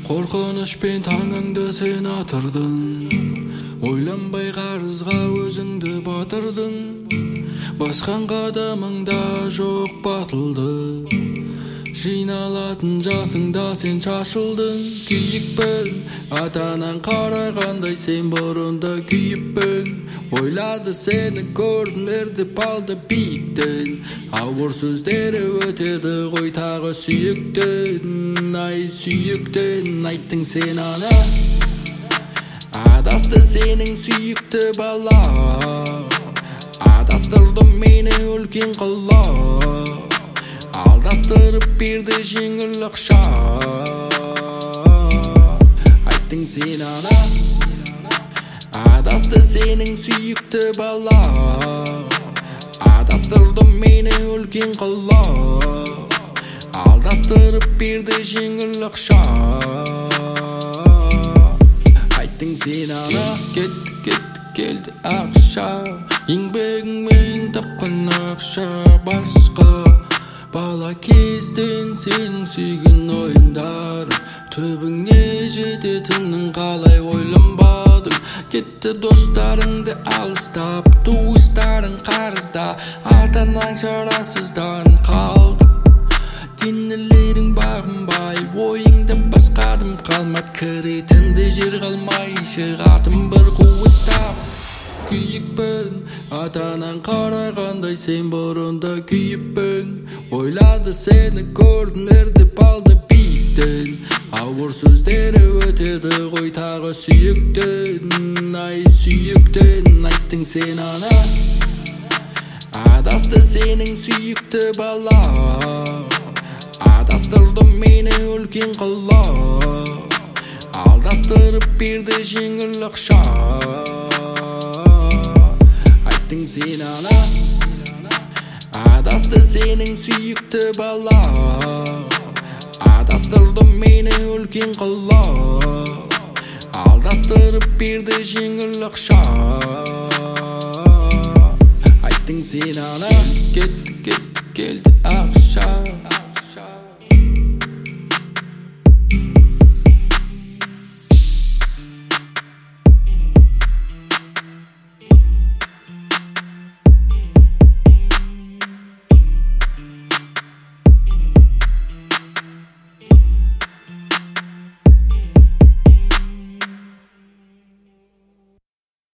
Korkunuşпен таңыңды сен атырдың, ойланбай қарызға өзіңді батырдың. Басқан қадамыңда жоқ батылды, жиналатын жасыңда сен шашылдың. Күйікпін, атанан қарағандай сен бұрында күйіппін. Ойлады сені көрдін, ердіп алды биіктен. Ауыр сөздері өтеді ғой тағы сүйіктен. Ай сүйіктен айттың сен ана, адасты сенің сүйікті бала. Адастырды мені үлкен қала, алдастырып берді жеңіл ақша. Айттың сен ана, адасты сенің сүйікті бала. Адастырды мені үлкен қала, алдастырып берді жеңіл ақша. Айттың сен ана, кетті келді ақша. Еңбегіңмен тапқан ақша басқа. Бала кезден сенің сүйген ойындар, түбіңе жететінін қалай ойланбадың. Кетті достарыңды алыстап, туыстарың қарызда, ата-анаң шарасыздан қалды. Денелерің бағынбай, ойыңда басқадым қалмады, кіретінді жер қалмай шығатым бір қуыстап. Күйікпін, ата-анаң қарағандай сен бұрында күйіппін. Ойлады сені көрдін, ердіп алды биіктен. Ауыр сөздері өтеді ғой тағы сүйіктен. Ай сүйіктен айттың сен ана, адасты сенің сүйікті бала. Адастырды мені үлкен қала, алдастырып берді жеңіл ақша. Айттың сен ана, адасты сенің сүйікті бала. Адастырды мені үлкен қала, алдастырып берді жеңіл ақша. Айттың сен ана, кетті келді ақша.